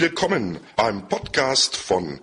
Willkommen beim Podcast von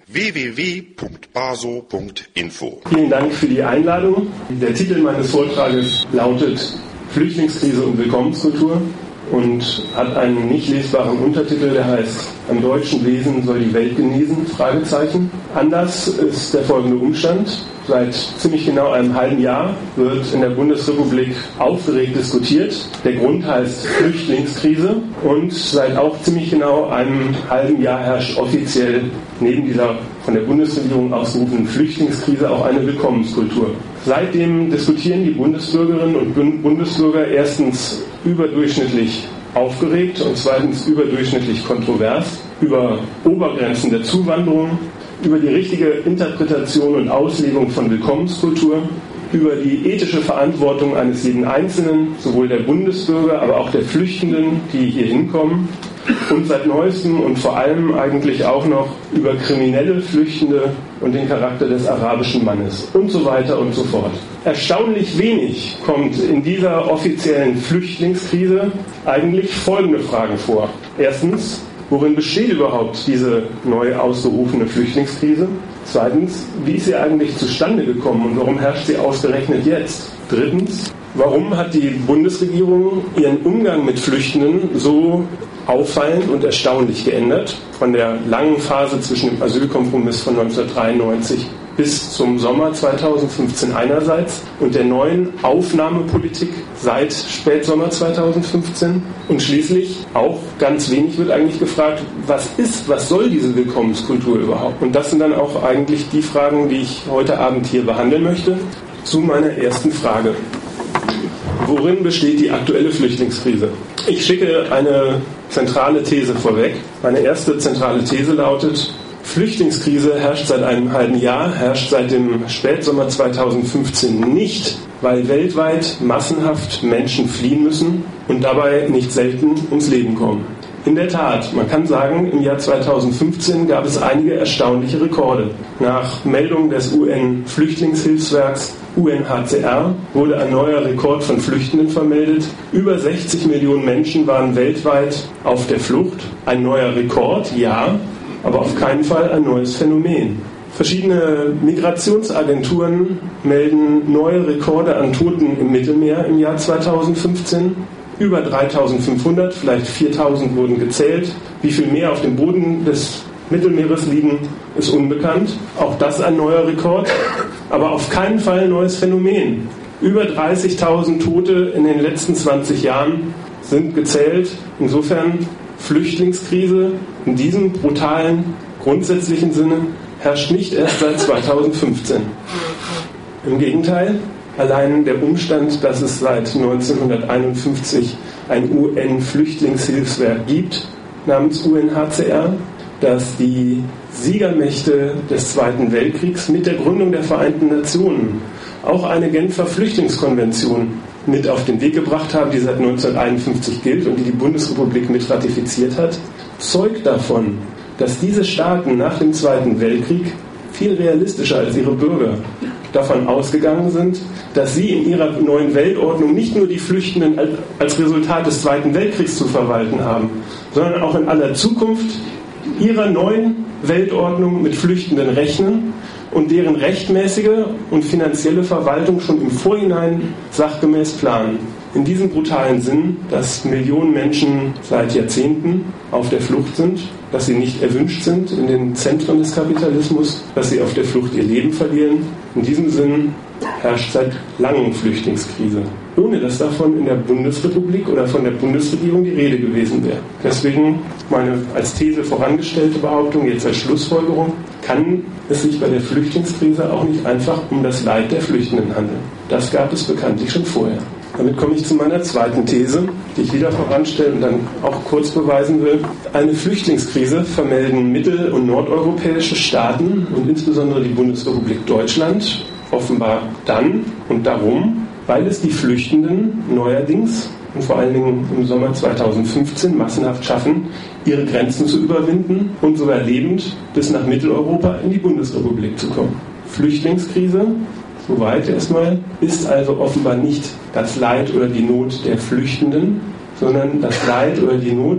www.baso.info. Vielen Dank für die Einladung. Der Titel meines Vortrages lautet Flüchtlingskrise und Willkommenskultur und hat einen nicht lesbaren Untertitel, der heißt Am deutschen Wesen soll die Welt genesen? Anlass ist der folgende Umstand. Seit ziemlich genau einem halben Jahr wird in der Bundesrepublik aufgeregt diskutiert. Der Grund heißt Flüchtlingskrise und seit auch ziemlich genau einem halben Jahr herrscht offiziell neben dieser von der Bundesregierung ausgerufenen Flüchtlingskrise auch eine Willkommenskultur. Seitdem diskutieren die Bundesbürgerinnen und Bundesbürger erstens überdurchschnittlich aufgeregt und zweitens überdurchschnittlich kontrovers über Obergrenzen der Zuwanderung, über die richtige Interpretation und Auslegung von Willkommenskultur, über die ethische Verantwortung eines jeden Einzelnen, sowohl der Bundesbürger, aber auch der Flüchtenden, die hier hinkommen, und seit Neuestem und vor allem eigentlich auch noch über kriminelle Flüchtende und den Charakter des arabischen Mannes und so weiter und so fort. Erstaunlich wenig kommt in dieser offiziellen Flüchtlingskrise eigentlich folgende Fragen vor. Erstens, worin besteht überhaupt diese neu ausgerufene Flüchtlingskrise? Zweitens, wie ist sie eigentlich zustande gekommen und warum herrscht sie ausgerechnet jetzt? Drittens, warum hat die Bundesregierung ihren Umgang mit Flüchtenden so auffallend und erstaunlich geändert? Von der langen Phase zwischen dem Asylkompromiss von 1993 bis zum Sommer 2015 einerseits und der neuen Aufnahmepolitik seit Spätsommer 2015 und schließlich auch ganz wenig wird eigentlich gefragt, was soll diese Willkommenskultur überhaupt? Und das sind dann auch eigentlich die Fragen, die ich heute Abend hier behandeln möchte. Zu meiner ersten Frage. Worin besteht die aktuelle Flüchtlingskrise? Ich schicke eine zentrale These vorweg. Meine erste zentrale These lautet, Flüchtlingskrise herrscht seit einem halben Jahr, herrscht seit dem Spätsommer 2015 nicht, weil weltweit massenhaft Menschen fliehen müssen und dabei nicht selten ums Leben kommen. In der Tat, man kann sagen, im Jahr 2015 gab es einige erstaunliche Rekorde. Nach Meldung des UN-Flüchtlingshilfswerks UNHCR wurde ein neuer Rekord von Flüchtenden vermeldet. Über 60 Millionen Menschen waren weltweit auf der Flucht. Ein neuer Rekord, ja, aber auf keinen Fall ein neues Phänomen. Verschiedene Migrationsagenturen melden neue Rekorde an Toten im Mittelmeer im Jahr 2015. Über 3.500, vielleicht 4.000 wurden gezählt. Wie viel mehr auf dem Boden des Mittelmeeres liegen, ist unbekannt. Auch das ein neuer Rekord, aber auf keinen Fall ein neues Phänomen. Über 30.000 Tote in den letzten 20 Jahren sind gezählt. Insofern Flüchtlingskrise in diesem brutalen, grundsätzlichen Sinne herrscht nicht erst seit 2015. Im Gegenteil, allein der Umstand, dass es seit 1951 ein UN-Flüchtlingshilfswerk gibt, namens UNHCR, dass die Siegermächte des Zweiten Weltkriegs mit der Gründung der Vereinten Nationen auch eine Genfer Flüchtlingskonvention mit auf den Weg gebracht haben, die seit 1951 gilt und die die Bundesrepublik mit ratifiziert hat, zeugt davon, dass diese Staaten nach dem Zweiten Weltkrieg viel realistischer als ihre Bürger davon ausgegangen sind, dass sie in ihrer neuen Weltordnung nicht nur die Flüchtenden als Resultat des Zweiten Weltkriegs zu verwalten haben, sondern auch in aller Zukunft ihrer neuen Weltordnung mit Flüchtenden rechnen und deren rechtmäßige und finanzielle Verwaltung schon im Vorhinein sachgemäß planen. In diesem brutalen Sinn, dass Millionen Menschen seit Jahrzehnten auf der Flucht sind, dass sie nicht erwünscht sind in den Zentren des Kapitalismus, dass sie auf der Flucht ihr Leben verlieren. In diesem Sinn herrscht seit langem Flüchtlingskrise, ohne dass davon in der Bundesrepublik oder von der Bundesregierung die Rede gewesen wäre. Deswegen meine als These vorangestellte Behauptung, jetzt als Schlussfolgerung, kann es sich bei der Flüchtlingskrise auch nicht einfach um das Leid der Flüchtenden handeln. Das gab es bekanntlich schon vorher. Damit komme ich zu meiner zweiten These, die ich wieder voranstelle und dann auch kurz beweisen will. Eine Flüchtlingskrise vermelden mittel- und nordeuropäische Staaten und insbesondere die Bundesrepublik Deutschland offenbar dann und darum, weil es die Flüchtenden neuerdings und vor allen Dingen im Sommer 2015 massenhaft schaffen, ihre Grenzen zu überwinden und sogar lebend bis nach Mitteleuropa in die Bundesrepublik zu kommen. Flüchtlingskrise, soweit erstmal, ist also offenbar nicht das Leid oder die Not der Flüchtenden, sondern das Leid oder die Not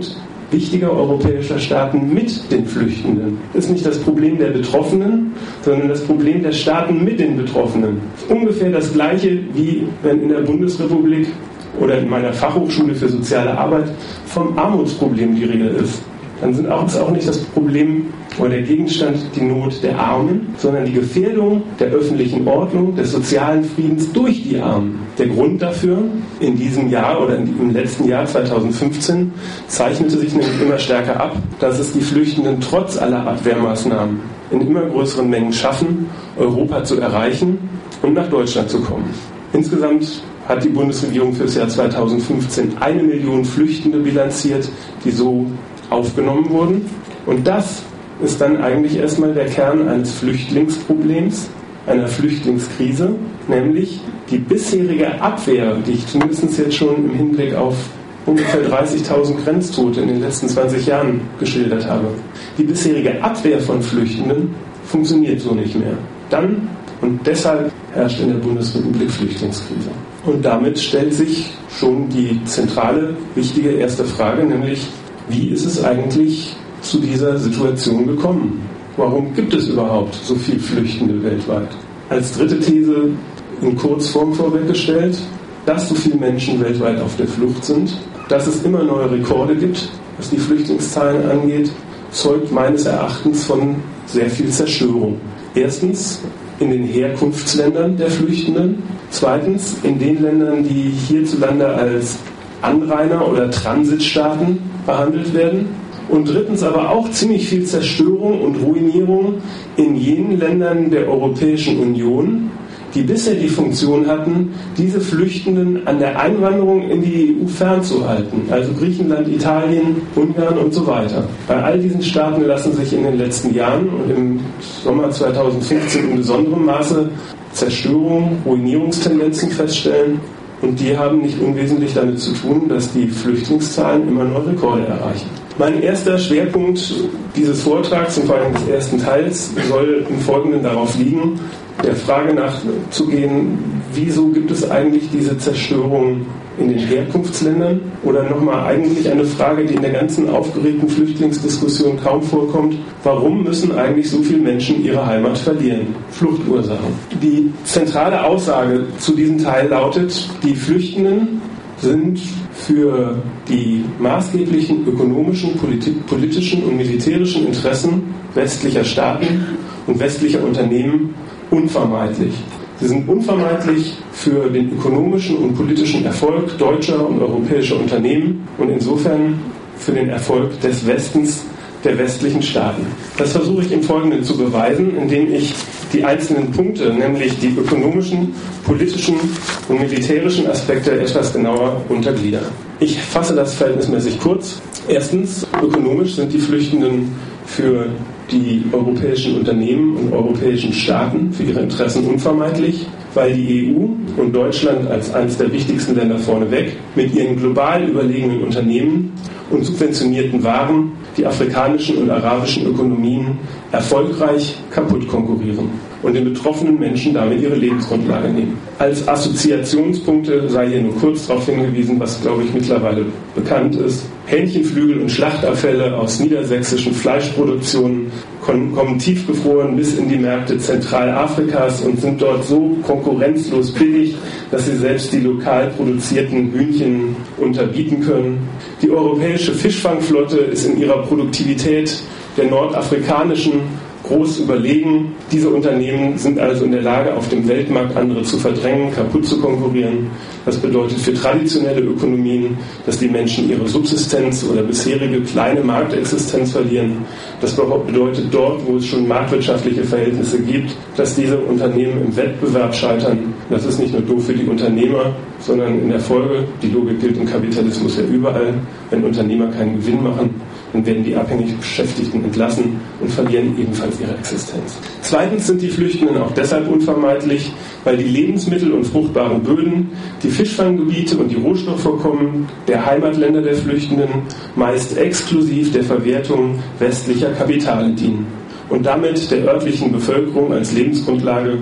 wichtiger europäischer Staaten mit den Flüchtenden. Das ist nicht das Problem der Betroffenen, sondern das Problem der Staaten mit den Betroffenen. Ungefähr das Gleiche, wie wenn in der Bundesrepublik oder in meiner Fachhochschule für soziale Arbeit vom Armutsproblem die Rede ist. Dann ist auch nicht das Problem oder der Gegenstand die Not der Armen, sondern die Gefährdung der öffentlichen Ordnung, des sozialen Friedens durch die Armen. Der Grund dafür in diesem Jahr oder im letzten Jahr 2015 zeichnete sich nämlich immer stärker ab, dass es die Flüchtenden trotz aller Abwehrmaßnahmen in immer größeren Mengen schaffen, Europa zu erreichen und nach Deutschland zu kommen. Insgesamt hat die Bundesregierung für das Jahr 2015 1 Million Flüchtende bilanziert, die so aufgenommen wurden. Und das ist dann eigentlich erstmal der Kern eines Flüchtlingsproblems, einer Flüchtlingskrise, nämlich die bisherige Abwehr, die ich zumindest jetzt schon im Hinblick auf ungefähr 30.000 Grenztote in den letzten 20 Jahren geschildert habe. Die bisherige Abwehr von Flüchtenden funktioniert so nicht mehr. Dann und deshalb herrscht in der Bundesrepublik Flüchtlingskrise. Und damit stellt sich schon die zentrale, wichtige erste Frage, nämlich wie ist es eigentlich zu dieser Situation gekommen? Warum gibt es überhaupt so viele Flüchtende weltweit? Als dritte These in Kurzform vorweggestellt, dass so viele Menschen weltweit auf der Flucht sind, dass es immer neue Rekorde gibt, was die Flüchtlingszahlen angeht, zeugt meines Erachtens von sehr viel Zerstörung. Erstens in den Herkunftsländern der Flüchtenden, zweitens in den Ländern, die hierzulande als Anrainer oder Transitstaaten behandelt werden und drittens aber auch ziemlich viel Zerstörung und Ruinierung in jenen Ländern der Europäischen Union, die bisher die Funktion hatten, diese Flüchtenden an der Einwanderung in die EU fernzuhalten, also Griechenland, Italien, Ungarn und so weiter. Bei all diesen Staaten lassen sich in den letzten Jahren und im Sommer 2015 in besonderem Maße Zerstörung, Ruinierungstendenzen feststellen. Und die haben nicht unwesentlich damit zu tun, dass die Flüchtlingszahlen immer neue Rekorde erreichen. Mein erster Schwerpunkt dieses Vortrags und vor allem des ersten Teils soll im Folgenden darauf liegen, der Frage nachzugehen, wieso gibt es eigentlich diese Zerstörung in den Herkunftsländern? Oder nochmal eigentlich eine Frage, die in der ganzen aufgeregten Flüchtlingsdiskussion kaum vorkommt. Warum müssen eigentlich so viele Menschen ihre Heimat verlieren? Fluchtursachen. Die zentrale Aussage zu diesem Teil lautet, die Flüchtenden sind für die maßgeblichen ökonomischen, politischen und militärischen Interessen westlicher Staaten und westlicher Unternehmen unvermeidlich. Sie sind unvermeidlich für den ökonomischen und politischen Erfolg deutscher und europäischer Unternehmen und insofern für den Erfolg des Westens, der westlichen Staaten. Das versuche ich im Folgenden zu beweisen, indem ich die einzelnen Punkte, nämlich die ökonomischen, politischen und militärischen Aspekte etwas genauer untergliedere. Ich fasse das verhältnismäßig kurz. Erstens, ökonomisch sind die Flüchtenden für die europäischen Unternehmen und europäischen Staaten für ihre Interessen unvermeidlich, weil die EU und Deutschland als eines der wichtigsten Länder vorneweg mit ihren global überlegenen Unternehmen und subventionierten Waren die afrikanischen und arabischen Ökonomien erfolgreich kaputt konkurrieren und den betroffenen Menschen damit ihre Lebensgrundlage nehmen. Als Assoziationspunkte sei hier nur kurz darauf hingewiesen, was, glaube ich, mittlerweile bekannt ist. Hähnchenflügel und Schlachtabfälle aus niedersächsischen Fleischproduktionen kommen tiefgefroren bis in die Märkte Zentralafrikas und sind dort so konkurrenzlos billig, dass sie selbst die lokal produzierten Hühnchen unterbieten können. Die europäische Fischfangflotte ist in ihrer Produktivität der nordafrikanischen groß überlegen. Diese Unternehmen sind also in der Lage, auf dem Weltmarkt andere zu verdrängen, kaputt zu konkurrieren. Das bedeutet für traditionelle Ökonomien, dass die Menschen ihre Subsistenz oder bisherige kleine Marktexistenz verlieren. Das bedeutet dort, wo es schon marktwirtschaftliche Verhältnisse gibt, dass diese Unternehmen im Wettbewerb scheitern. Das ist nicht nur doof für die Unternehmer, sondern in der Folge, die Logik gilt im Kapitalismus ja überall, wenn Unternehmer keinen Gewinn machen, dann werden die abhängig Beschäftigten entlassen und verlieren ebenfalls ihre Existenz. Zweitens sind die Flüchtenden auch deshalb unvermeidlich, weil die Lebensmittel und fruchtbaren Böden, die Fischfanggebiete und die Rohstoffvorkommen der Heimatländer der Flüchtenden meist exklusiv der Verwertung westlicher Kapitale dienen und damit der örtlichen Bevölkerung als Lebensgrundlage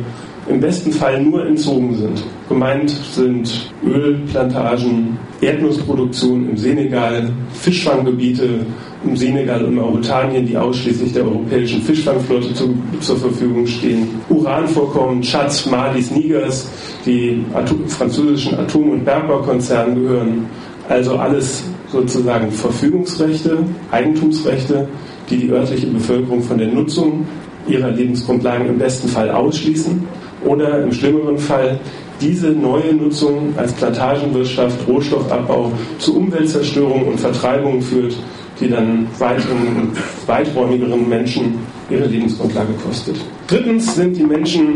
im besten Fall nur entzogen sind. Gemeint sind Ölplantagen, Erdnussproduktion im Senegal, Fischfanggebiete im Senegal und Mauretanien, die ausschließlich der europäischen Fischfangflotte zur Verfügung stehen, Uranvorkommen, Tschads, Malis, Nigers, die französischen Atom- und Bergbaukonzernen gehören. Also alles sozusagen Verfügungsrechte, Eigentumsrechte, die die örtliche Bevölkerung von der Nutzung ihrer Lebensgrundlagen im besten Fall ausschließen oder im schlimmeren Fall diese neue Nutzung als Plantagenwirtschaft, Rohstoffabbau zu Umweltzerstörung und Vertreibung führt, die dann weiträumigeren Menschen ihre Lebensgrundlage kostet. Drittens sind die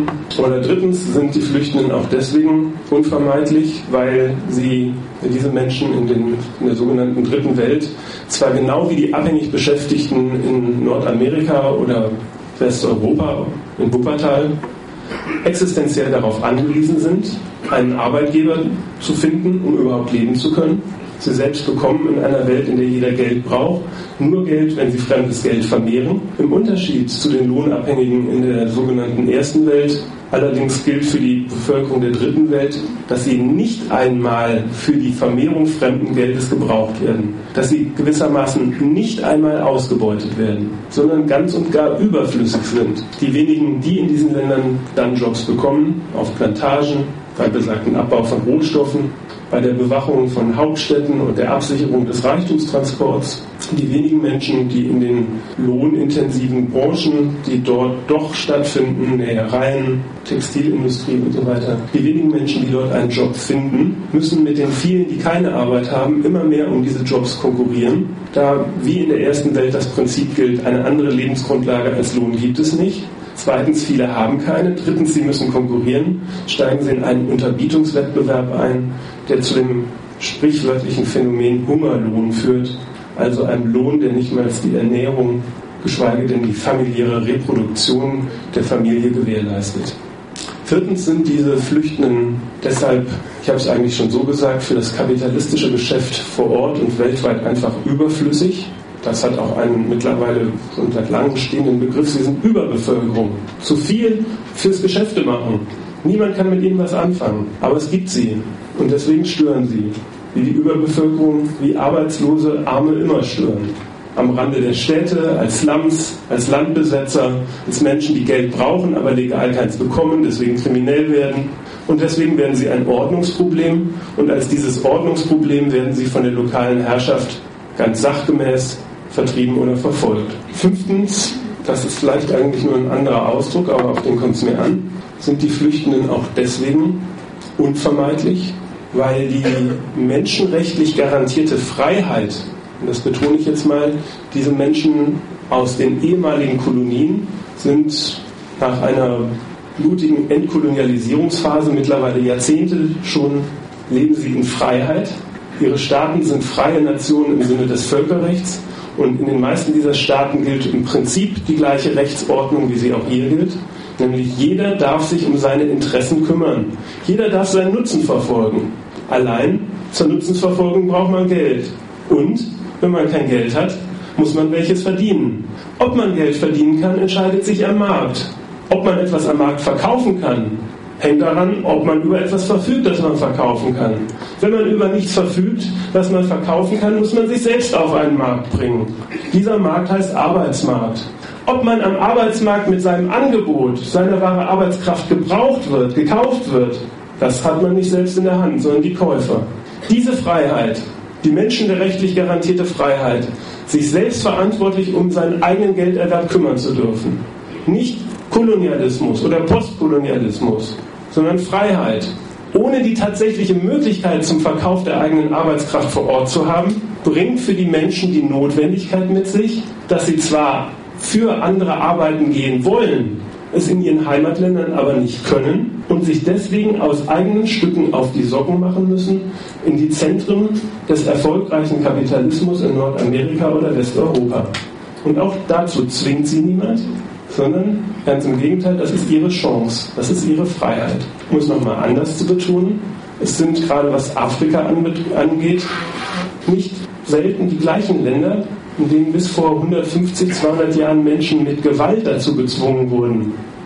Flüchtenden auch deswegen unvermeidlich, weil diese Menschen in der sogenannten Dritten Welt zwar genau wie die abhängig Beschäftigten in Nordamerika oder Westeuropa, in Wuppertal, existenziell darauf angewiesen sind, einen Arbeitgeber zu finden, um überhaupt leben zu können. Sie selbst bekommen in einer Welt, in der jeder Geld braucht, nur Geld, wenn sie fremdes Geld vermehren. Im Unterschied zu den Lohnabhängigen in der sogenannten Ersten Welt allerdings gilt für die Bevölkerung der Dritten Welt, dass sie nicht einmal für die Vermehrung fremden Geldes gebraucht werden, dass sie gewissermaßen nicht einmal ausgebeutet werden, sondern ganz und gar überflüssig sind. Die wenigen, die in diesen Ländern dann Jobs bekommen, auf Plantagen, beim besagten Abbau von Rohstoffen, bei der Bewachung von Hauptstädten und der Absicherung des Reichtumstransports. Die wenigen Menschen, die in den lohnintensiven Branchen, die dort doch stattfinden, Nähereien, Textilindustrie und so weiter, die wenigen Menschen, die dort einen Job finden, müssen mit den vielen, die keine Arbeit haben, immer mehr um diese Jobs konkurrieren. Da wie in der Ersten Welt das Prinzip gilt, eine andere Lebensgrundlage als Lohn gibt es nicht. Zweitens, viele haben keine. Drittens, sie müssen konkurrieren. Steigen sie in einen Unterbietungswettbewerb ein, der zu dem sprichwörtlichen Phänomen Hungerlohn führt, also einem Lohn, der nicht mal die Ernährung, geschweige denn die familiäre Reproduktion der Familie gewährleistet. Viertens sind diese Flüchtenden deshalb, ich habe es eigentlich schon so gesagt, für das kapitalistische Geschäft vor Ort und weltweit einfach überflüssig. Das hat auch einen mittlerweile schon seit langem stehenden Begriff. Sie sind Überbevölkerung. Zu viel fürs Geschäfte machen. Niemand kann mit ihnen was anfangen. Aber es gibt sie. Und deswegen stören sie. Wie die Überbevölkerung, wie arbeitslose Arme immer stören. Am Rande der Städte, als Slums, als Landbesetzer, als Menschen, die Geld brauchen, aber legal keins bekommen, deswegen kriminell werden. Und deswegen werden sie ein Ordnungsproblem. Und als dieses Ordnungsproblem werden sie von der lokalen Herrschaft ganz sachgemäß vertrieben oder verfolgt. Fünftens, das ist vielleicht eigentlich nur ein anderer Ausdruck, aber auf den kommt es mir an, sind die Flüchtenden auch deswegen unvermeidlich, weil die menschenrechtlich garantierte Freiheit, und das betone ich jetzt mal, diese Menschen aus den ehemaligen Kolonien sind nach einer blutigen Entkolonialisierungsphase, mittlerweile Jahrzehnte schon, leben sie in Freiheit. Ihre Staaten sind freie Nationen im Sinne des Völkerrechts und in den meisten dieser Staaten gilt im Prinzip die gleiche Rechtsordnung, wie sie auch hier gilt. Nämlich jeder darf sich um seine Interessen kümmern. Jeder darf seinen Nutzen verfolgen. Allein zur Nutzensverfolgung braucht man Geld. Und wenn man kein Geld hat, muss man welches verdienen. Ob man Geld verdienen kann, entscheidet sich am Markt. Ob man etwas am Markt verkaufen kann, hängt daran, ob man über etwas verfügt, das man verkaufen kann. Wenn man über nichts verfügt, was man verkaufen kann, muss man sich selbst auf einen Markt bringen. Dieser Markt heißt Arbeitsmarkt. Ob man am Arbeitsmarkt mit seinem Angebot, seiner wahre Arbeitskraft gekauft wird, das hat man nicht selbst in der Hand, sondern die Käufer. Diese Freiheit, die menschenrechtlich garantierte Freiheit, sich selbstverantwortlich um seinen eigenen Gelderwerb kümmern zu dürfen. Nicht Kolonialismus oder Postkolonialismus, sondern Freiheit. Ohne die tatsächliche Möglichkeit zum Verkauf der eigenen Arbeitskraft vor Ort zu haben, bringt für die Menschen die Notwendigkeit mit sich, dass sie zwar für andere arbeiten gehen wollen, es in ihren Heimatländern aber nicht können und sich deswegen aus eigenen Stücken auf die Socken machen müssen in die Zentren des erfolgreichen Kapitalismus in Nordamerika oder Westeuropa. Und auch dazu zwingt sie niemand, sondern ganz im Gegenteil, das ist ihre Chance, das ist ihre Freiheit. Um es nochmal anders zu betonen, es sind gerade was Afrika angeht, nicht selten die gleichen Länder, in denen bis vor 150, 200 Jahren Menschen mit Gewalt dazu gezwungen wurden,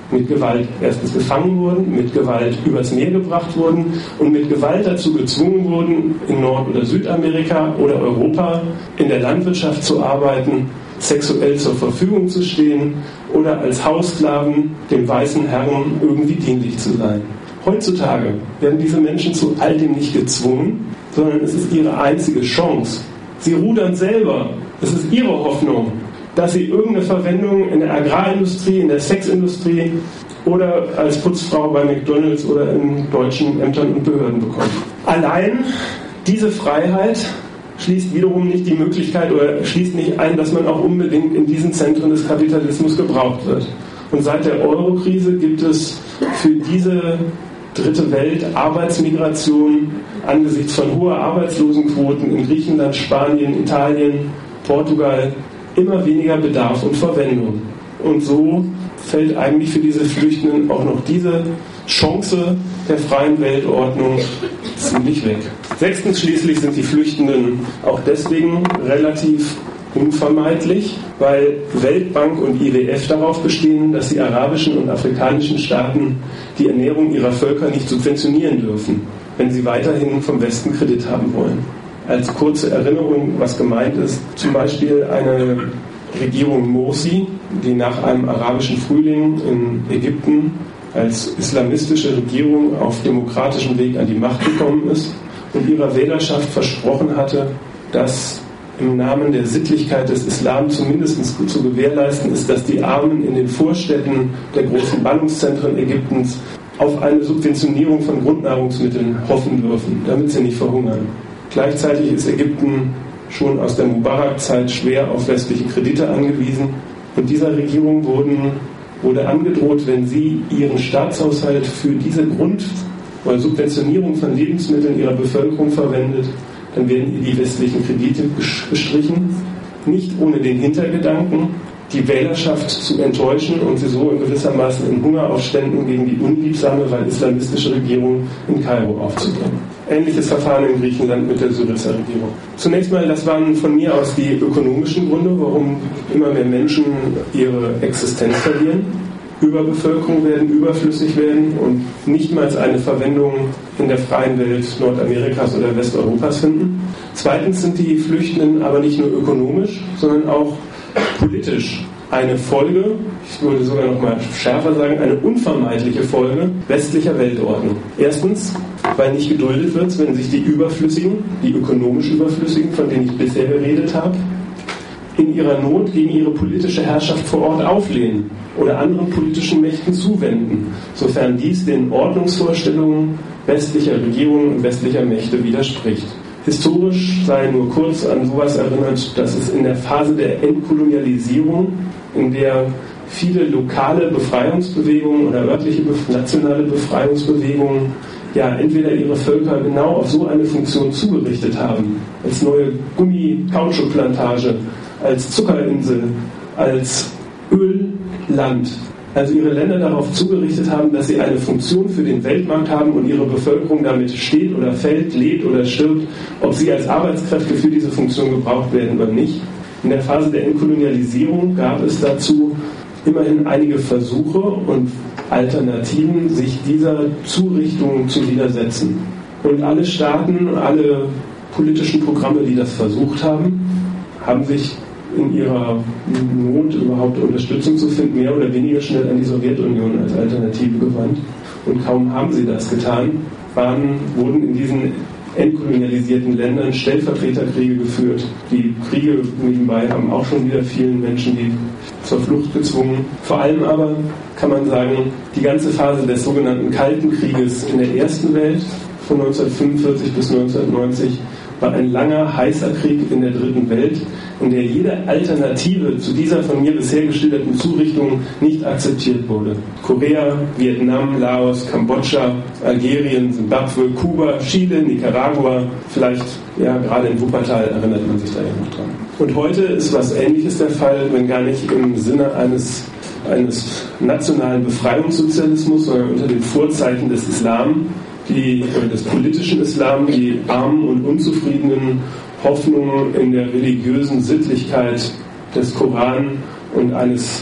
mit Gewalt erstens gefangen wurden, mit Gewalt übers Meer gebracht wurden und mit Gewalt dazu gezwungen wurden, in Nord- oder Südamerika oder Europa in der Landwirtschaft zu arbeiten, sexuell zur Verfügung zu stehen oder als Haussklaven dem weißen Herrn irgendwie dienlich zu sein. Heutzutage werden diese Menschen zu all dem nicht gezwungen, sondern es ist ihre einzige Chance. Sie rudern selber. Es ist ihre Hoffnung, dass sie irgendeine Verwendung in der Agrarindustrie, in der Sexindustrie oder als Putzfrau bei McDonald's oder in deutschen Ämtern und Behörden bekommen. Allein diese Freiheit schließt wiederum nicht die Möglichkeit oder schließt nicht ein, dass man auch unbedingt in diesen Zentren des Kapitalismus gebraucht wird. Und seit der Euro-Krise gibt es für diese dritte Welt Arbeitsmigration angesichts von hoher Arbeitslosenquoten in Griechenland, Spanien, Italien, Portugal immer weniger Bedarf und Verwendung. Und so fällt eigentlich für diese Flüchtenden auch noch diese Chance der freien Weltordnung ziemlich weg. Sechstens schließlich sind die Flüchtenden auch deswegen relativ unvermeidlich, weil Weltbank und IWF darauf bestehen, dass die arabischen und afrikanischen Staaten die Ernährung ihrer Völker nicht subventionieren dürfen, wenn sie weiterhin vom Westen Kredit haben wollen. Als kurze Erinnerung, was gemeint ist, zum Beispiel eine Regierung Morsi, die nach einem arabischen Frühling in Ägypten als islamistische Regierung auf demokratischem Weg an die Macht gekommen ist und ihrer Wählerschaft versprochen hatte, dass im Namen der Sittlichkeit des Islam zumindest zu gewährleisten ist, dass die Armen in den Vorstädten der großen Ballungszentren Ägyptens auf eine Subventionierung von Grundnahrungsmitteln hoffen dürfen, damit sie nicht verhungern. Gleichzeitig ist Ägypten schon aus der Mubarak-Zeit schwer auf westliche Kredite angewiesen und dieser Regierung wurde angedroht, wenn sie ihren Staatshaushalt für diese oder Subventionierung von Lebensmitteln ihrer Bevölkerung verwendet, dann werden ihr die westlichen Kredite gestrichen, nicht ohne den Hintergedanken, die Wählerschaft zu enttäuschen und sie so in gewissermaßen in Hungeraufständen gegen die unliebsame, weil islamistische Regierung in Kairo aufzubringen. Ähnliches Verfahren in Griechenland mit der Syriza-Regierung. Zunächst mal, das waren von mir aus die ökonomischen Gründe, warum immer mehr Menschen ihre Existenz verlieren, Überbevölkerung werden, überflüssig werden und nicht mal eine Verwendung in der freien Welt Nordamerikas oder Westeuropas finden. Zweitens sind die Flüchtenden aber nicht nur ökonomisch, sondern auch politisch eine Folge, ich würde sogar noch mal schärfer sagen, eine unvermeidliche Folge westlicher Weltordnung. Erstens, weil nicht geduldet wird, wenn sich die Überflüssigen, die ökonomisch Überflüssigen, von denen ich bisher geredet habe, in ihrer Not gegen ihre politische Herrschaft vor Ort auflehnen oder anderen politischen Mächten zuwenden, sofern dies den Ordnungsvorstellungen westlicher Regierungen und westlicher Mächte widerspricht. Historisch sei nur kurz an sowas erinnert, dass es in der Phase der Entkolonialisierung, in der viele lokale Befreiungsbewegungen oder örtliche nationale Befreiungsbewegungen entweder ihre Völker genau auf so eine Funktion zugerichtet haben, als neue Kautschukplantage, als Zuckerinsel, als Ölland, also ihre Länder darauf zugerichtet haben, dass sie eine Funktion für den Weltmarkt haben und ihre Bevölkerung damit steht oder fällt, lebt oder stirbt, ob sie als Arbeitskräfte für diese Funktion gebraucht werden oder nicht. In der Phase der Entkolonialisierung gab es dazu immerhin einige Versuche und Alternativen, sich dieser Zurichtung zu widersetzen. Und alle Staaten, alle politischen Programme, die das versucht haben, haben sich in ihrer Not überhaupt Unterstützung zu finden, mehr oder weniger schnell an die Sowjetunion als Alternative gewandt. Und kaum haben sie das getan, wurden in diesen entkolonialisierten Ländern Stellvertreterkriege geführt. Die Kriege nebenbei haben auch schon wieder vielen Menschen die zur Flucht gezwungen. Vor allem aber kann man sagen, die ganze Phase des sogenannten Kalten Krieges in der ersten Welt von 1945 bis 1990 war ein langer, heißer Krieg in der dritten Welt, in der jede Alternative zu dieser von mir bisher geschilderten Zurichtung nicht akzeptiert wurde. Korea, Vietnam, Laos, Kambodscha, Algerien, Simbabwe, Kuba, Chile, Nicaragua, vielleicht gerade in Wuppertal erinnert man sich da ja noch dran. Und heute ist was Ähnliches der Fall, wenn gar nicht im Sinne eines nationalen Befreiungssozialismus, sondern unter den Vorzeichen des Islam, des politischen Islam, die armen und unzufriedenen Hoffnungen in der religiösen Sittlichkeit des Koran und eines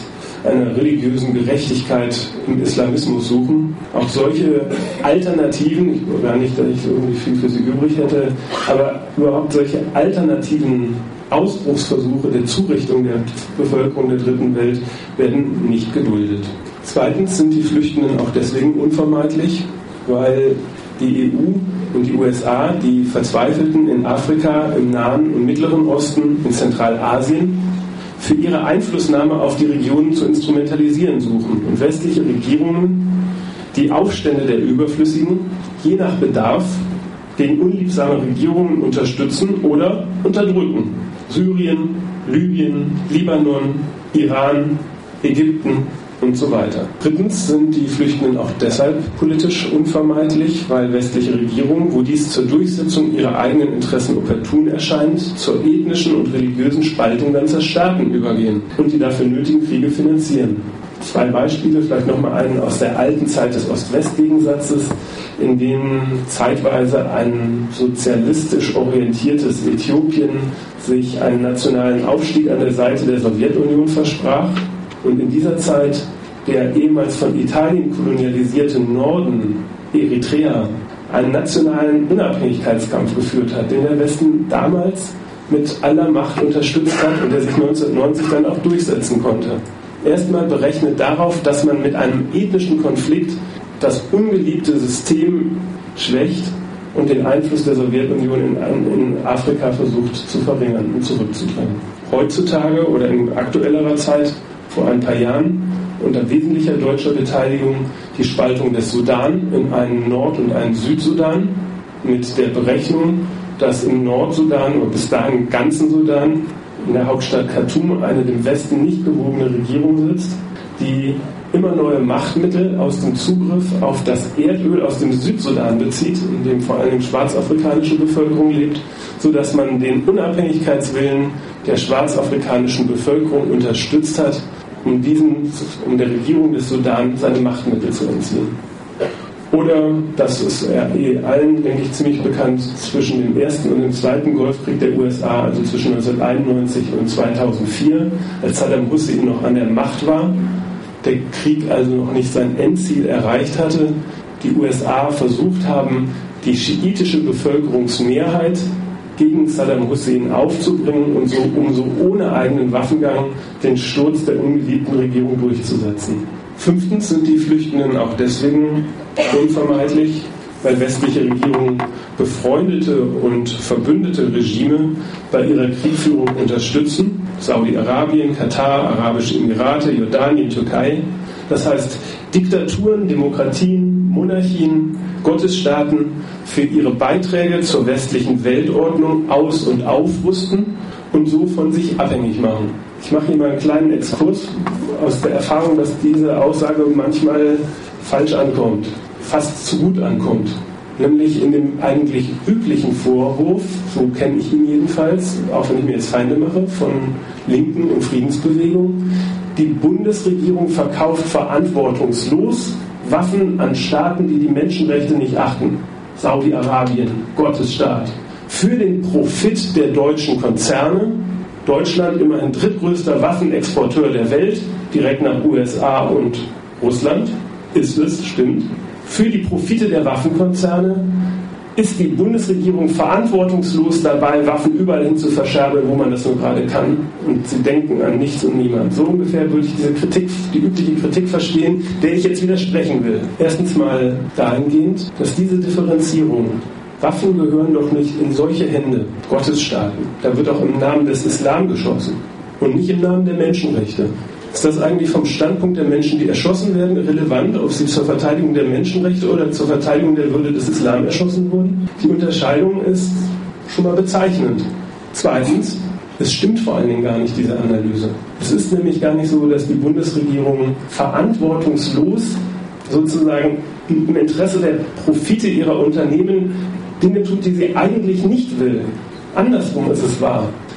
einer religiösen Gerechtigkeit im Islamismus suchen. Auch solche Alternativen, ich glaube gar nicht, dass ich irgendwie viel für sie übrig hätte, aber überhaupt solche alternativen Ausbruchsversuche der Zurichtung der Bevölkerung der dritten Welt werden nicht geduldet. Zweitens sind die Flüchtenden auch deswegen unvermeidlich, weil die EU und die USA die Verzweifelten in Afrika, im Nahen und Mittleren Osten, in Zentralasien für ihre Einflussnahme auf die Regionen zu instrumentalisieren suchen und westliche Regierungen die Aufstände der Überflüssigen je nach Bedarf gegen unliebsame Regierungen unterstützen oder unterdrücken. Syrien, Libyen, Libanon, Iran, Ägypten und so weiter. Drittens sind die Flüchtenden auch deshalb politisch unvermeidlich, weil westliche Regierungen, wo dies zur Durchsetzung ihrer eigenen Interessen opportun erscheint, zur ethnischen und religiösen Spaltung ganzer Staaten übergehen und die dafür nötigen Kriege finanzieren. 2 Beispiele, vielleicht nochmal einen aus der alten Zeit des Ost-West-Gegensatzes, in dem zeitweise ein sozialistisch orientiertes Äthiopien sich einen nationalen Aufstieg an der Seite der Sowjetunion versprach und in dieser Zeit der ehemals von Italien kolonialisierte Norden, Eritrea, einen nationalen Unabhängigkeitskampf geführt hat, den der Westen damals mit aller Macht unterstützt hat und der sich 1990 dann auch durchsetzen konnte. Erstmal berechnet darauf, dass man mit einem ethnischen Konflikt das ungeliebte System schwächt und den Einfluss der Sowjetunion in Afrika versucht zu verringern und zurückzudrängen. Heutzutage oder in aktuellerer Zeit, vor ein paar Jahren, unter wesentlicher deutscher Beteiligung die Spaltung des Sudan in einen Nord- und einen Südsudan mit der Berechnung, dass im Nordsudan oder bis dahin im ganzen Sudan in der Hauptstadt Khartoum eine dem Westen nicht gewogene Regierung sitzt, die immer neue Machtmittel aus dem Zugriff auf das Erdöl aus dem Südsudan bezieht, in dem vor allem schwarzafrikanische Bevölkerung lebt, sodass man den Unabhängigkeitswillen der schwarzafrikanischen Bevölkerung unterstützt hat, um der Regierung des Sudan seine Machtmittel zu entziehen. Oder, das ist allen, denke ich, ziemlich bekannt, zwischen dem ersten und dem zweiten Golfkrieg der USA, also zwischen 1991 und 2004, als Saddam Hussein noch an der Macht war, der Krieg also noch nicht sein Endziel erreicht hatte, die USA versucht haben, die schiitische Bevölkerungsmehrheit gegen Saddam Hussein aufzubringen und so umso ohne eigenen Waffengang den Sturz der ungeliebten Regierung durchzusetzen. Fünftens sind die Flüchtenden auch deswegen unvermeidlich, weil westliche Regierungen befreundete und verbündete Regime bei ihrer Kriegführung unterstützen. Saudi-Arabien, Katar, Arabische Emirate, Jordanien, Türkei. Das heißt, Diktaturen, Demokratien, Monarchien, Gottesstaaten für ihre Beiträge zur westlichen Weltordnung aus- und aufrüsten und so von sich abhängig machen. Ich mache hier mal einen kleinen Exkurs aus der Erfahrung, dass diese Aussage manchmal falsch ankommt, fast zu gut ankommt. Nämlich in dem eigentlich üblichen Vorwurf, so kenne ich ihn jedenfalls, auch wenn ich mir jetzt Feinde mache, von Linken und Friedensbewegungen, die Bundesregierung verkauft verantwortungslos Waffen an Staaten, die die Menschenrechte nicht achten. Saudi-Arabien, Gottesstaat. Für den Profit der deutschen Konzerne, Deutschland immerhin drittgrößter Waffenexporteur der Welt, direkt nach USA und Russland, ist es, stimmt. Für die Profite der Waffenkonzerne ist die Bundesregierung verantwortungslos dabei, Waffen überall hin zu verscherbeln, wo man das nur gerade kann. Und sie denken an nichts und niemand. So ungefähr würde ich die übliche Kritik verstehen, der ich jetzt widersprechen will. Erstens mal dahingehend, dass diese Differenzierung, Waffen gehören doch nicht in solche Hände, Gottesstaaten. Da wird auch im Namen des Islam geschossen und nicht im Namen der Menschenrechte. Ist das eigentlich vom Standpunkt der Menschen, die erschossen werden, relevant, ob sie zur Verteidigung der Menschenrechte oder zur Verteidigung der Würde des Islam erschossen wurden? Die Unterscheidung ist schon mal bezeichnend. Zweitens, es stimmt vor allen Dingen gar nicht, diese Analyse. Es ist nämlich gar nicht so, dass die Bundesregierung verantwortungslos sozusagen im Interesse der Profite ihrer Unternehmen Dinge tut, die sie eigentlich nicht will. Andersrum ist es wahr.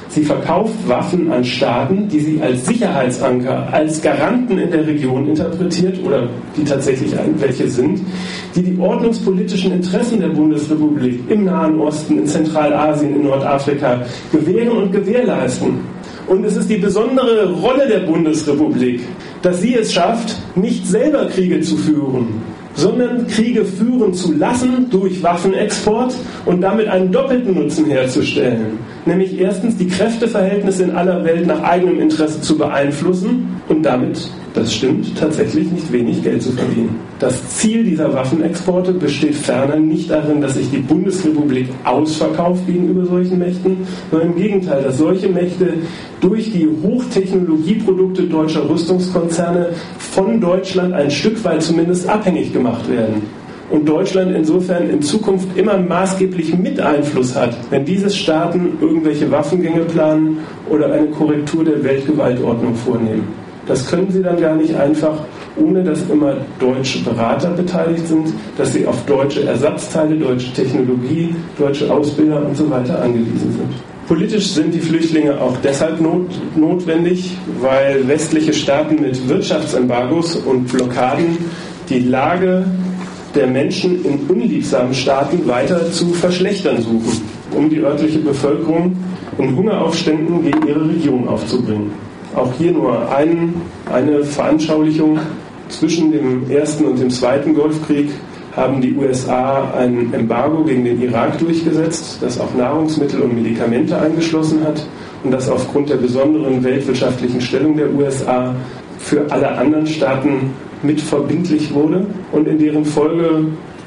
Sie verkauft Waffen an Staaten, die sie als Sicherheitsanker, als Garanten in der Region interpretiert oder die tatsächlich welche sind, die die ordnungspolitischen Interessen der Bundesrepublik im Nahen Osten, in Zentralasien, in Nordafrika gewähren und gewährleisten. Und es ist die besondere Rolle der Bundesrepublik, dass sie es schafft, nicht selber Kriege zu führen, sondern Kriege führen zu lassen durch Waffenexport und damit einen doppelten Nutzen herzustellen. Nämlich erstens die Kräfteverhältnisse in aller Welt nach eigenem Interesse zu beeinflussen und damit, das stimmt, tatsächlich nicht wenig Geld zu verdienen. Das Ziel dieser Waffenexporte besteht ferner nicht darin, dass sich die Bundesrepublik ausverkauft gegenüber solchen Mächten, sondern im Gegenteil, dass solche Mächte durch die Hochtechnologieprodukte deutscher Rüstungskonzerne von Deutschland ein Stück weit zumindest abhängig gemacht werden. Und Deutschland insofern in Zukunft immer maßgeblich mit Einfluss hat, wenn diese Staaten irgendwelche Waffengänge planen oder eine Korrektur der Weltgewaltordnung vornehmen. Das können sie dann gar nicht einfach, ohne dass immer deutsche Berater beteiligt sind, dass sie auf deutsche Ersatzteile, deutsche Technologie, deutsche Ausbilder und so weiter angewiesen sind. Politisch sind die Flüchtlinge auch deshalb notwendig, weil westliche Staaten mit Wirtschaftsembargos und Blockaden die Lage der Menschen in unliebsamen Staaten weiter zu verschlechtern suchen, um die örtliche Bevölkerung in Hungeraufständen gegen ihre Regierung aufzubringen. Auch hier nur eine Veranschaulichung. Zwischen dem Ersten und dem Zweiten Golfkrieg haben die USA ein Embargo gegen den Irak durchgesetzt, das auch Nahrungsmittel und Medikamente eingeschlossen hat und das aufgrund der besonderen weltwirtschaftlichen Stellung der USA für alle anderen Staaten mitverbindlich wurde und in deren Folge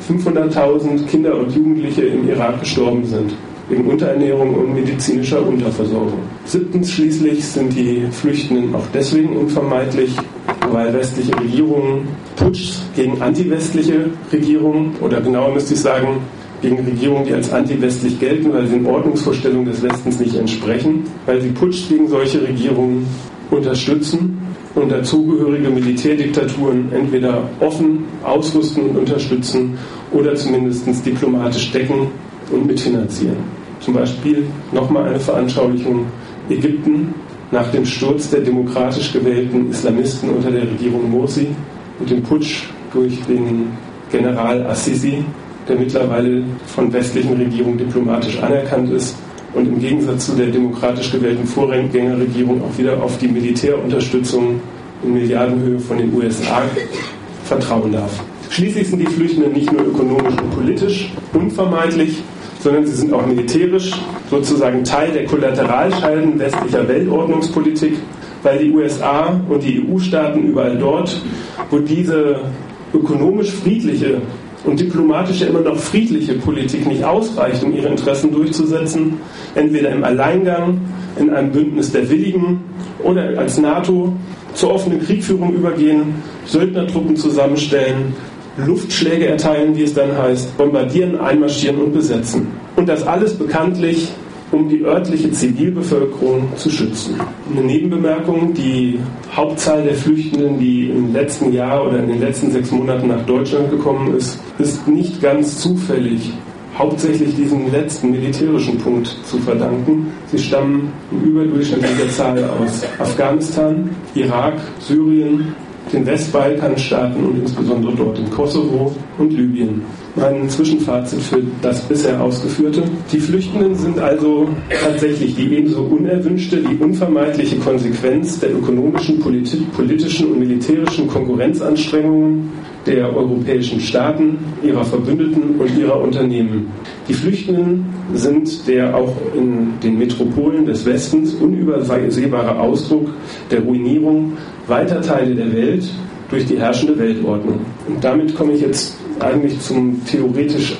500.000 Kinder und Jugendliche im Irak gestorben sind, wegen Unterernährung und medizinischer Unterversorgung. 7. schließlich sind die Flüchtenden auch deswegen unvermeidlich, weil westliche Regierungen Putschs gegen antiwestliche Regierungen, oder genauer müsste ich sagen, gegen Regierungen, die als antiwestlich gelten, weil sie den Ordnungsvorstellungen des Westens nicht entsprechen, weil sie Putschs gegen solche Regierungen unterstützen und dazugehörige Militärdiktaturen entweder offen ausrüsten und unterstützen oder zumindest diplomatisch decken und mitfinanzieren. Zum Beispiel nochmal eine Veranschaulichung: Ägypten nach dem Sturz der demokratisch gewählten Islamisten unter der Regierung Morsi und dem Putsch durch den General Assisi, der mittlerweile von westlichen Regierungen diplomatisch anerkannt ist und im Gegensatz zu der demokratisch gewählten Vorgängerregierung auch wieder auf die Militärunterstützung in Milliardenhöhe von den USA vertrauen darf. Schließlich sind die Flüchtenden nicht nur ökonomisch und politisch unvermeidlich, sondern sie sind auch militärisch sozusagen Teil der Kollateralschäden westlicher Weltordnungspolitik, weil die USA und die EU-Staaten überall dort, wo diese ökonomisch friedliche und diplomatische, immer noch friedliche Politik nicht ausreicht, um ihre Interessen durchzusetzen, entweder im Alleingang, in einem Bündnis der Willigen oder als NATO zur offenen Kriegführung übergehen, Söldnertruppen zusammenstellen, Luftschläge erteilen, wie es dann heißt, bombardieren, einmarschieren und besetzen. Und das alles bekanntlich, um die örtliche Zivilbevölkerung zu schützen. Eine Nebenbemerkung: Die Hauptzahl der Flüchtenden, die im letzten Jahr oder in den letzten 6 Monaten nach Deutschland gekommen ist, ist nicht ganz zufällig hauptsächlich diesem letzten militärischen Punkt zu verdanken. Sie stammen in überdurchschnittlicher Zahl aus Afghanistan, Irak, Syrien, den Westbalkanstaaten und insbesondere dort im Kosovo und Libyen. Mein Zwischenfazit für das bisher Ausgeführte: Die Flüchtenden sind also tatsächlich die ebenso unerwünschte wie unvermeidliche Konsequenz der ökonomischen, politischen und militärischen Konkurrenzanstrengungen der europäischen Staaten, ihrer Verbündeten und ihrer Unternehmen. Die Flüchtenden sind der auch in den Metropolen des Westens unübersehbare Ausdruck der Ruinierung weiter Teile der Welt durch die herrschende Weltordnung. Und damit komme ich jetzt eigentlich zum theoretisch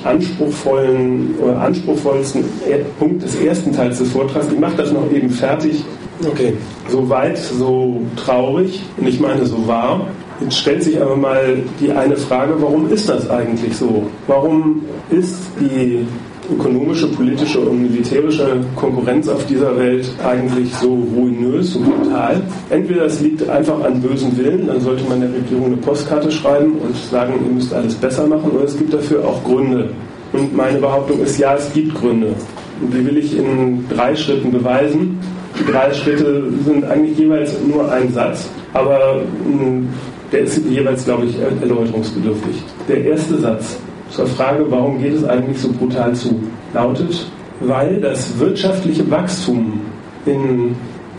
anspruchsvollsten Punkt des ersten Teils des Vortrags. Ich mache das noch eben fertig. Okay, so weit, so traurig, und ich meine so wahr. Jetzt stellt sich aber mal die eine Frage: Warum ist das eigentlich so? Warum ist die ökonomische, politische und militärische Konkurrenz auf dieser Welt eigentlich so ruinös, so brutal? Entweder es liegt einfach an bösem Willen, dann sollte man der Regierung eine Postkarte schreiben und sagen, ihr müsst alles besser machen, oder es gibt dafür auch Gründe. Und meine Behauptung ist, ja, es gibt Gründe. Und die will ich in 3 Schritten beweisen. Die 3 Schritte sind eigentlich jeweils nur ein Satz, aber der ist jeweils, glaube ich, erläuterungsbedürftig. Der erste Satz zur Frage, warum geht es eigentlich so brutal zu, lautet, weil das wirtschaftliche Wachstum in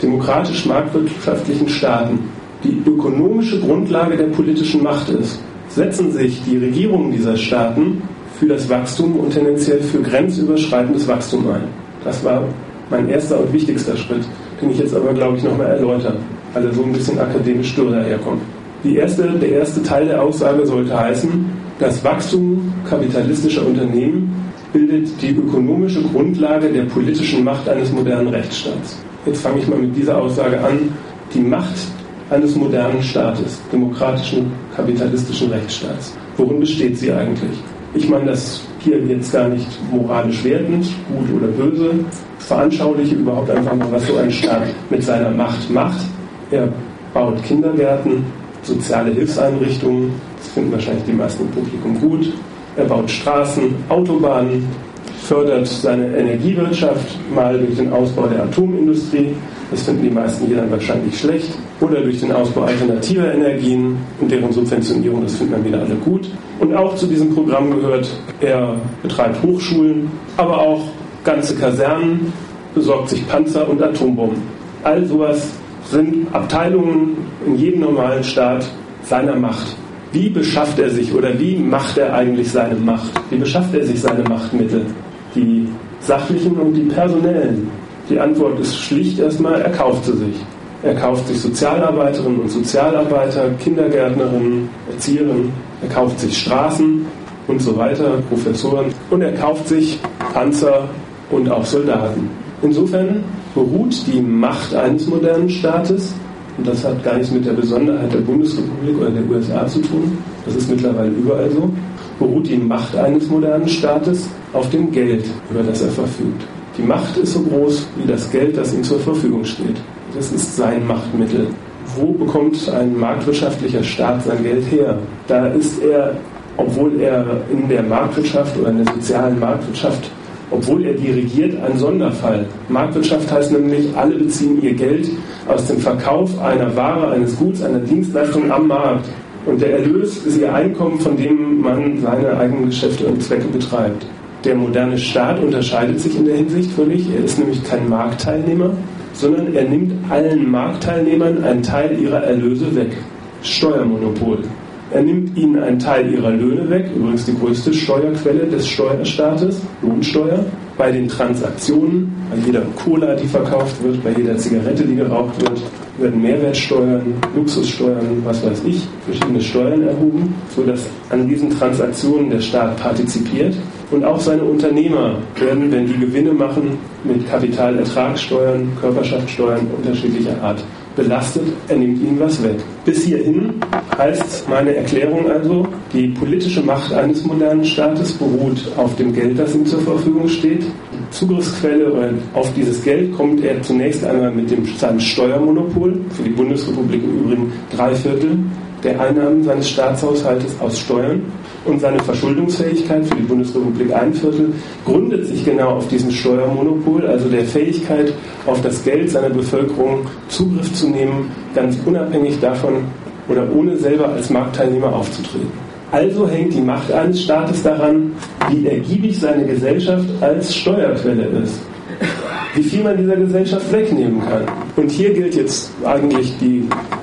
demokratisch-marktwirtschaftlichen Staaten die ökonomische Grundlage der politischen Macht ist, setzen sich die Regierungen dieser Staaten für das Wachstum und tendenziell für grenzüberschreitendes Wachstum ein. Das war mein erster und wichtigster Schritt, den ich jetzt aber, glaube ich, nochmal erläutere, weil er so ein bisschen akademisch dürr daherkommt. Der erste Teil der Aussage sollte heißen, das Wachstum kapitalistischer Unternehmen bildet die ökonomische Grundlage der politischen Macht eines modernen Rechtsstaats. Jetzt fange ich mal mit dieser Aussage an. Die Macht eines modernen Staates, demokratischen, kapitalistischen Rechtsstaats. Worin besteht sie eigentlich? Ich meine das hier jetzt gar nicht moralisch wertend, gut oder böse. Veranschauliche überhaupt einfach mal, was so ein Staat mit seiner Macht macht. Er baut Kindergärten, soziale Hilfseinrichtungen, das finden wahrscheinlich die meisten im Publikum gut. Er baut Straßen, Autobahnen, fördert seine Energiewirtschaft, mal durch den Ausbau der Atomindustrie, das finden die meisten hier dann wahrscheinlich schlecht, oder durch den Ausbau alternativer Energien und deren Subventionierung, das finden dann wieder alle gut. Und auch zu diesem Programm gehört, er betreibt Hochschulen, aber auch ganze Kasernen, besorgt sich Panzer und Atombomben. All sowas sind Abteilungen in jedem normalen Staat seiner Macht. Wie beschafft er sich oder wie macht er eigentlich seine Macht? Wie beschafft er sich seine Machtmittel? Die sachlichen und die personellen. Die Antwort ist schlicht erstmal, er kauft sie sich. Er kauft sich Sozialarbeiterinnen und Sozialarbeiter, Kindergärtnerinnen, Erzieherinnen. Er kauft sich Straßen und so weiter, Professoren. Und er kauft sich Panzer und auch Soldaten. Insofern beruht die Macht eines modernen Staates, und das hat gar nichts mit der Besonderheit der Bundesrepublik oder der USA zu tun, das ist mittlerweile überall so, beruht die Macht eines modernen Staates auf dem Geld, über das er verfügt. Die Macht ist so groß wie das Geld, das ihm zur Verfügung steht. Das ist sein Machtmittel. Wo bekommt ein marktwirtschaftlicher Staat sein Geld her? Da ist er, obwohl er in der Marktwirtschaft oder in der sozialen Marktwirtschaft, obwohl er die regiert, ein Sonderfall. Marktwirtschaft heißt nämlich, alle beziehen ihr Geld aus dem Verkauf einer Ware, eines Guts, einer Dienstleistung am Markt. Und der Erlös ist ihr Einkommen, von dem man seine eigenen Geschäfte und Zwecke betreibt. Der moderne Staat unterscheidet sich in der Hinsicht völlig. Er ist nämlich kein Marktteilnehmer, sondern er nimmt allen Marktteilnehmern einen Teil ihrer Erlöse weg. Steuermonopol. Er nimmt ihnen einen Teil ihrer Löhne weg, übrigens die größte Steuerquelle des Steuerstaates, Lohnsteuer. Bei den Transaktionen, bei jeder Cola, die verkauft wird, bei jeder Zigarette, die geraucht wird, werden Mehrwertsteuern, Luxussteuern, was weiß ich, verschiedene Steuern erhoben, sodass an diesen Transaktionen der Staat partizipiert. Und auch seine Unternehmer werden, wenn die Gewinne machen, mit Kapitalertragssteuern, Körperschaftssteuern unterschiedlicher Art belastet. Er nimmt ihnen was weg. Bis hierhin heißt meine Erklärung also, die politische Macht eines modernen Staates beruht auf dem Geld, das ihm zur Verfügung steht. Die Zugriffsquelle oder auf dieses Geld kommt er zunächst einmal mit seinem Steuermonopol, für die Bundesrepublik im Übrigen 3/4 der Einnahmen seines Staatshaushaltes aus Steuern, und seine Verschuldungsfähigkeit für die Bundesrepublik 1/4 gründet sich genau auf diesem Steuermonopol, also der Fähigkeit, auf das Geld seiner Bevölkerung Zugriff zu nehmen, ganz unabhängig davon oder ohne selber als Marktteilnehmer aufzutreten. Also hängt die Macht eines Staates daran, wie ergiebig seine Gesellschaft als Steuerquelle ist. Wie viel man dieser Gesellschaft wegnehmen kann. Und hier gilt jetzt eigentlich die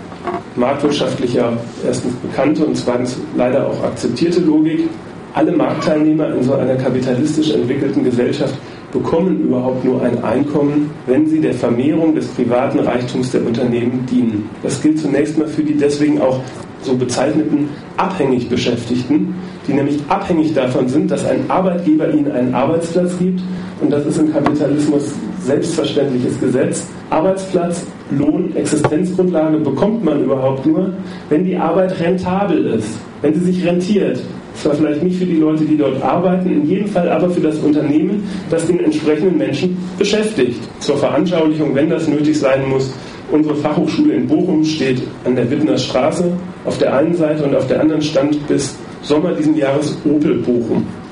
marktwirtschaftlicher erstens bekannte und zweitens leider auch akzeptierte Logik. Alle Marktteilnehmer in so einer kapitalistisch entwickelten Gesellschaft bekommen überhaupt nur ein Einkommen, wenn sie der Vermehrung des privaten Reichtums der Unternehmen dienen. Das gilt zunächst mal für die deswegen auch so bezeichneten abhängig Beschäftigten, die nämlich abhängig davon sind, dass ein Arbeitgeber ihnen einen Arbeitsplatz gibt, und das ist im Kapitalismus selbstverständliches Gesetz. Arbeitsplatz, Lohn, Existenzgrundlage bekommt man überhaupt nur, wenn die Arbeit rentabel ist, wenn sie sich rentiert. Zwar vielleicht nicht für die Leute, die dort arbeiten, in jedem Fall aber für das Unternehmen, das den entsprechenden Menschen beschäftigt. Zur Veranschaulichung, wenn das nötig sein muss, unsere Fachhochschule in Bochum steht an der Wittner Straße auf der einen Seite, und auf der anderen stand bis Sommer diesen Jahres Opel Bochum.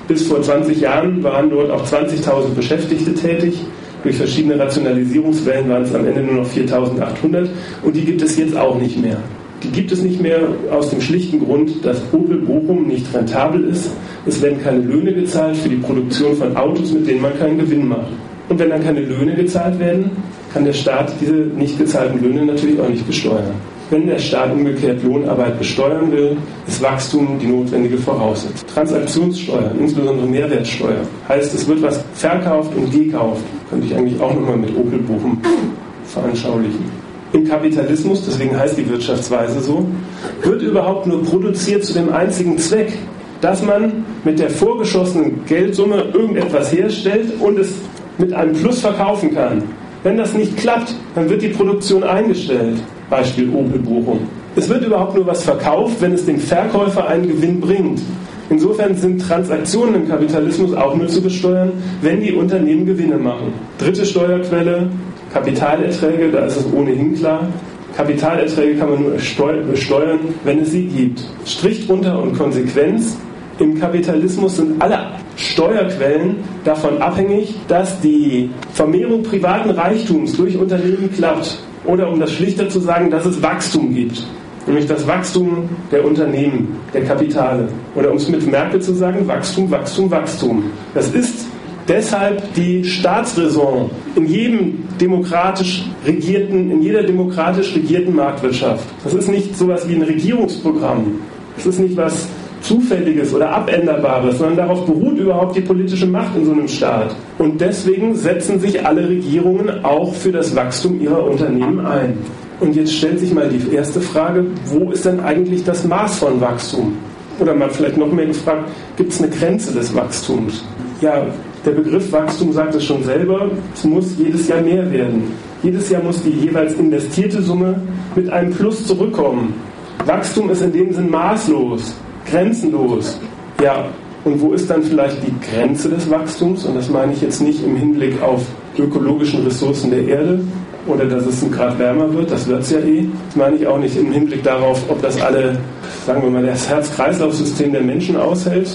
Bis vor 20 Jahren waren dort auch 20.000 Beschäftigte tätig. Durch verschiedene Rationalisierungswellen waren es am Ende nur noch 4.800 und die gibt es jetzt auch nicht mehr. Die gibt es nicht mehr aus dem schlichten Grund, dass Opel Bochum nicht rentabel ist. Es werden keine Löhne gezahlt für die Produktion von Autos, mit denen man keinen Gewinn macht. Und wenn dann keine Löhne gezahlt werden, kann der Staat diese nicht gezahlten Löhne natürlich auch nicht besteuern. Wenn der Staat umgekehrt Lohnarbeit besteuern will, ist Wachstum die notwendige Voraussetzung. Transaktionssteuer, insbesondere Mehrwertsteuer, heißt, es wird was verkauft und gekauft. Könnte ich eigentlich auch nochmal mit Opel Bochum veranschaulichen. Im Kapitalismus, deswegen heißt die Wirtschaftsweise so, wird überhaupt nur produziert zu dem einzigen Zweck, dass man mit der vorgeschossenen Geldsumme irgendetwas herstellt und es mit einem Plus verkaufen kann. Wenn das nicht klappt, dann wird die Produktion eingestellt. Beispiel Opel Bochum. Es wird überhaupt nur was verkauft, wenn es dem Verkäufer einen Gewinn bringt. Insofern sind Transaktionen im Kapitalismus auch nur zu besteuern, wenn die Unternehmen Gewinne machen. Dritte Steuerquelle, Kapitalerträge, da ist es ohnehin klar. Kapitalerträge kann man nur besteuern, wenn es sie gibt. Strich drunter und Konsequenz. Im Kapitalismus sind alle Steuerquellen davon abhängig, dass die Vermehrung privaten Reichtums durch Unternehmen klappt. Oder um das schlichter zu sagen, dass es Wachstum gibt. Nämlich das Wachstum der Unternehmen, der Kapitale. Oder um es mit Merkel zu sagen, Wachstum, Wachstum, Wachstum. Das ist deshalb die Staatsräson in jeder demokratisch regierten Marktwirtschaft. Das ist nicht sowas wie ein Regierungsprogramm. Das ist nicht was Zufälliges oder Abänderbares, sondern darauf beruht überhaupt die politische Macht in so einem Staat. Und deswegen setzen sich alle Regierungen auch für das Wachstum ihrer Unternehmen ein. Und jetzt stellt sich mal die erste Frage, wo ist denn eigentlich das Maß von Wachstum? Oder mal vielleicht noch mehr gefragt, gibt es eine Grenze des Wachstums? Ja, der Begriff Wachstum sagt es schon selber, es muss jedes Jahr mehr werden. Jedes Jahr muss die jeweils investierte Summe mit einem Plus zurückkommen. Wachstum ist in dem Sinn maßlos, grenzenlos. Ja, und wo ist dann vielleicht die Grenze des Wachstums? Und das meine ich jetzt nicht im Hinblick auf die ökologischen Ressourcen der Erde oder dass es ein Grad wärmer wird, das wird es ja eh. Das meine ich auch nicht im Hinblick darauf, ob das alle, sagen wir mal, das Herz-Kreislauf-System der Menschen aushält.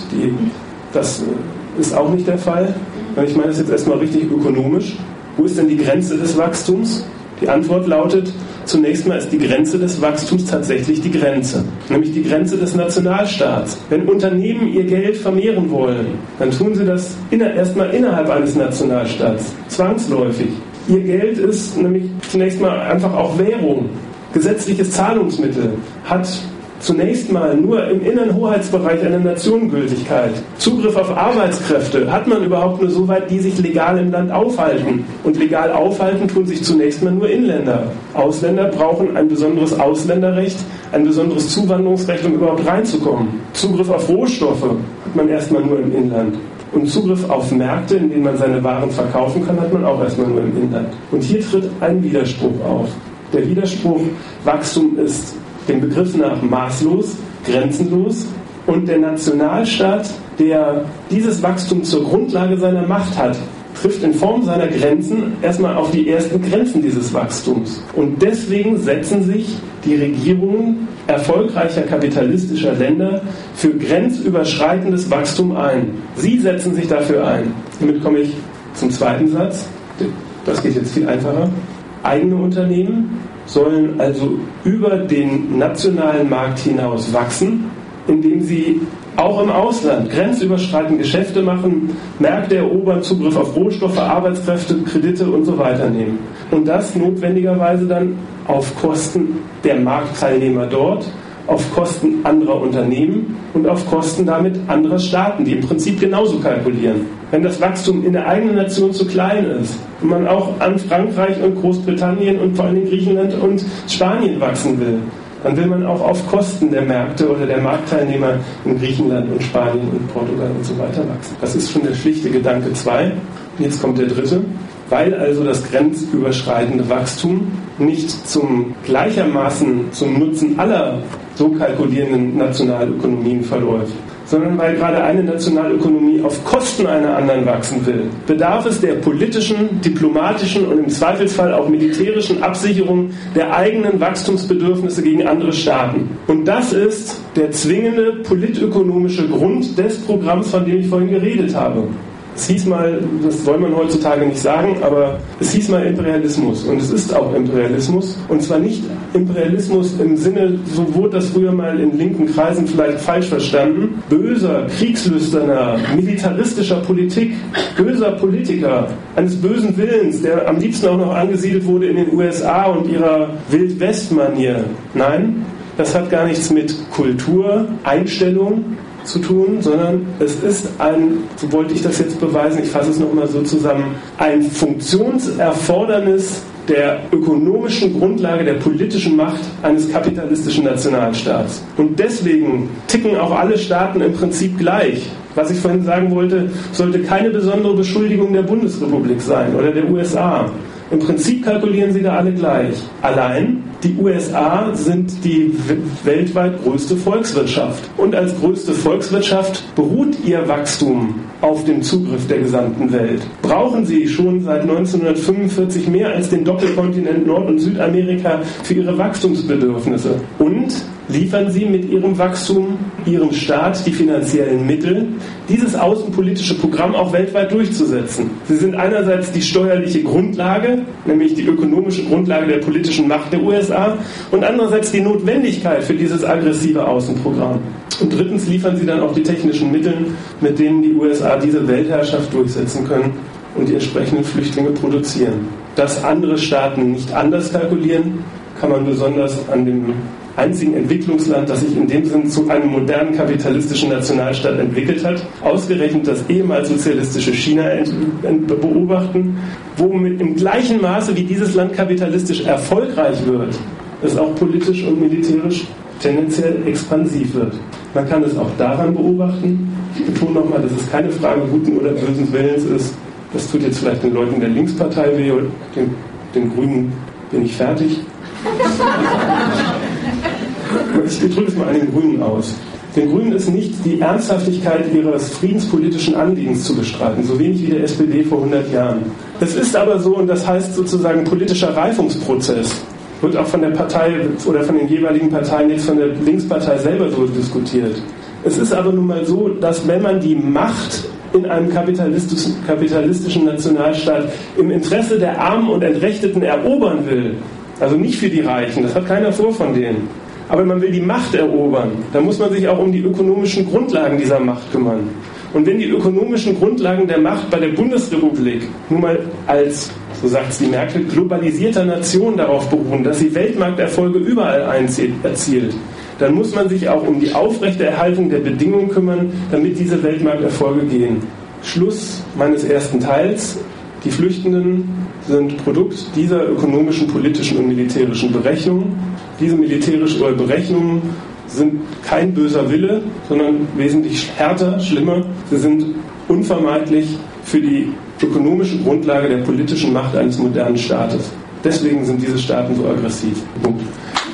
Das ist auch nicht der Fall. Ich meine das jetzt erstmal richtig ökonomisch. Wo ist denn die Grenze des Wachstums? Die Antwort lautet, zunächst mal ist die Grenze des Wachstums tatsächlich die Grenze, nämlich die Grenze des Nationalstaats. Wenn Unternehmen ihr Geld vermehren wollen, dann tun sie das erstmal innerhalb eines Nationalstaats, zwangsläufig. Ihr Geld ist nämlich zunächst mal einfach auch Währung, gesetzliches Zahlungsmittel, hat zunächst mal nur im inneren Hoheitsbereich einer Nation Gültigkeit. Zugriff auf Arbeitskräfte hat man überhaupt nur so weit, die sich legal im Land aufhalten. Und legal aufhalten tun sich zunächst mal nur Inländer. Ausländer brauchen ein besonderes Ausländerrecht, ein besonderes Zuwanderungsrecht, um überhaupt reinzukommen. Zugriff auf Rohstoffe hat man erstmal nur im Inland. Und Zugriff auf Märkte, in denen man seine Waren verkaufen kann, hat man auch erstmal nur im Inland. Und hier tritt ein Widerspruch auf. Der Widerspruch, Wachstum ist dem Begriff nach maßlos, grenzenlos und der Nationalstaat, der dieses Wachstum zur Grundlage seiner Macht hat, trifft in Form seiner Grenzen erstmal auf die ersten Grenzen dieses Wachstums. Und deswegen setzen sich die Regierungen erfolgreicher kapitalistischer Länder für grenzüberschreitendes Wachstum ein. Sie setzen sich dafür ein. Damit komme ich zum zweiten Satz. Das geht jetzt viel einfacher. Eigene Unternehmen sollen also über den nationalen Markt hinaus wachsen, indem sie auch im Ausland grenzüberschreitend Geschäfte machen, Märkte erobern, Zugriff auf Rohstoffe, Arbeitskräfte, Kredite und so weiter nehmen. Und das notwendigerweise dann auf Kosten der Marktteilnehmer dort, auf Kosten anderer Unternehmen und auf Kosten damit anderer Staaten, die im Prinzip genauso kalkulieren. Wenn das Wachstum in der eigenen Nation zu klein ist und man auch an Frankreich und Großbritannien und vor allem Griechenland und Spanien wachsen will, dann will man auch auf Kosten der Märkte oder der Marktteilnehmer in Griechenland und Spanien und Portugal und so weiter wachsen. Das ist schon der schlichte Gedanke 2. Jetzt kommt der dritte. Weil also das grenzüberschreitende Wachstum nicht gleichermaßen zum Nutzen aller so kalkulierenden Nationalökonomien verläuft, sondern weil gerade eine Nationalökonomie auf Kosten einer anderen wachsen will, bedarf es der politischen, diplomatischen und im Zweifelsfall auch militärischen Absicherung der eigenen Wachstumsbedürfnisse gegen andere Staaten. Und das ist der zwingende politökonomische Grund des Programms, von dem ich vorhin geredet habe. Es hieß mal, das soll man heutzutage nicht sagen, aber es hieß mal Imperialismus. Und es ist auch Imperialismus. Und zwar nicht Imperialismus im Sinne, so wurde das früher mal in linken Kreisen vielleicht falsch verstanden, böser, kriegslüsterner, militaristischer Politik, böser Politiker, eines bösen Willens, der am liebsten auch noch angesiedelt wurde in den USA und ihrer Wild-West-Manier. Nein, das hat gar nichts mit Kultur, Einstellung zu tun, sondern es ist ein, so wollte ich das jetzt beweisen, ich fasse es nochmal so zusammen, ein Funktionserfordernis der ökonomischen Grundlage der politischen Macht eines kapitalistischen Nationalstaats. Und deswegen ticken auch alle Staaten im Prinzip gleich. Was ich vorhin sagen wollte, sollte keine besondere Beschuldigung der Bundesrepublik sein oder der USA. Im Prinzip kalkulieren sie da alle gleich. Allein die USA sind die weltweit größte Volkswirtschaft. Und als größte Volkswirtschaft beruht ihr Wachstum auf dem Zugriff der gesamten Welt. Brauchen sie schon seit 1945 mehr als den Doppelkontinent Nord- und Südamerika für ihre Wachstumsbedürfnisse. Und liefern sie mit ihrem Wachstum ihrem Staat die finanziellen Mittel, dieses außenpolitische Programm auch weltweit durchzusetzen. Sie sind einerseits die steuerliche Grundlage, nämlich die ökonomische Grundlage der politischen Macht der USA, und andererseits die Notwendigkeit für dieses aggressive Außenprogramm. Und drittens liefern sie dann auch die technischen Mittel, mit denen die USA diese Weltherrschaft durchsetzen können und die entsprechenden Flüchtlinge produzieren. Dass andere Staaten nicht anders kalkulieren, kann man besonders an dem einzigen Entwicklungsland, das sich in dem Sinn zu einem modernen kapitalistischen Nationalstaat entwickelt hat, ausgerechnet das ehemals sozialistische China beobachten, wo im gleichen Maße wie dieses Land kapitalistisch erfolgreich wird, es auch politisch und militärisch tendenziell expansiv wird. Man kann es auch daran beobachten, ich betone nochmal, dass es keine Frage guten oder bösen Willens ist, das tut jetzt vielleicht den Leuten der Linkspartei weh, oder den Grünen bin ich fertig. Ich drücke es mal an den Grünen aus. Den Grünen ist nicht die Ernsthaftigkeit ihres friedenspolitischen Anliegens zu bestreiten, so wenig wie der SPD vor 100 Jahren. Es ist aber so, und das heißt sozusagen politischer Reifungsprozess, wird auch von der Partei oder von den jeweiligen Parteien, jetzt von der Linkspartei selber so diskutiert. Es ist aber nun mal so, dass wenn man die Macht in einem kapitalistischen Nationalstaat im Interesse der Armen und Entrechteten erobern will, also nicht für die Reichen, das hat keiner vor von denen, aber man will die Macht erobern, dann muss man sich auch um die ökonomischen Grundlagen dieser Macht kümmern. Und wenn die ökonomischen Grundlagen der Macht bei der Bundesrepublik nun mal als, so sagt es die Merkel, globalisierter Nation darauf beruhen, dass sie Weltmarkterfolge überall erzielt, dann muss man sich auch um die Aufrechterhaltung der Bedingungen kümmern, damit diese Weltmarkterfolge gehen. Schluss meines ersten Teils. Die Flüchtenden sind Produkt dieser ökonomischen, politischen und militärischen Berechnungen. Diese militärischen Berechnungen sind kein böser Wille, sondern wesentlich härter, schlimmer. Sie sind unvermeidlich für die ökonomische Grundlage der politischen Macht eines modernen Staates. Deswegen sind diese Staaten so aggressiv. Punkt.